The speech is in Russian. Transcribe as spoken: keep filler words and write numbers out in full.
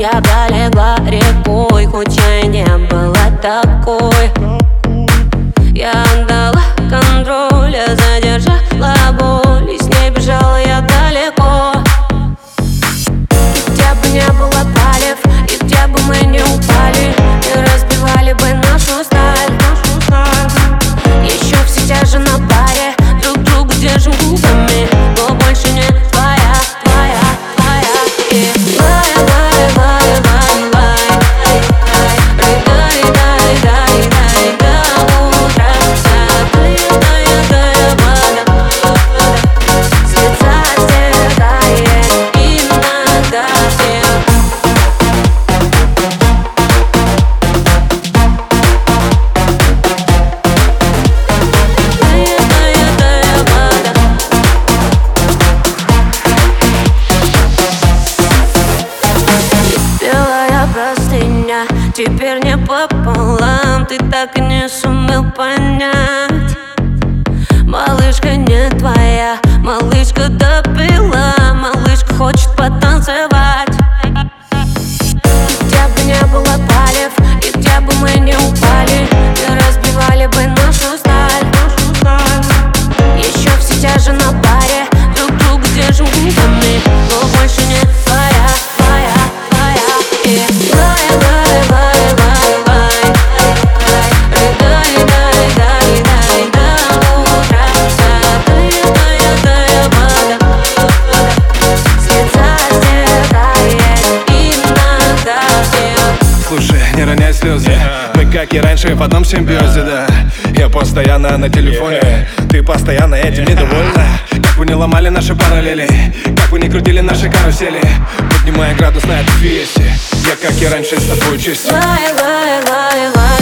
я долегла рекой, хоть я и не была такой. Я отдала контроль, я задержала боль, и с ней бежала я далеко. И где бы не было палев, и где бы мы не упали, не разбивали бы нашу сталь. Еще все те же на паре, друг друга держим губами, но больше не твоя, твоя, твоя. И лай, лай, лай, лай, лай, лай, дай, дай, дай, дай, до утра. Садая, дая вода, с лица стекает иногда. Теперь не пополам, ты так и не сумел понять. Малышка не твоя, малышка допила, малышка хочет потанцевать. Где бы не было палев, и где бы мы не упали, не разбивали бы нашу сталь. Еще все те же на паре, друг друга держим губами, но больше не твоя, твоя, твоя. И лай, лай, лай. Слушай, не роняй слезы, yeah. Мы как и раньше в одном симбиозе, да. Я постоянно на телефоне, yeah. Ты постоянно этим недовольна. Как вы не ломали наши параллели, как вы не крутили наши карусели, поднимая градус на этой фиесте. Я как и раньше с тобой честен. Лай, лай, лай, лай.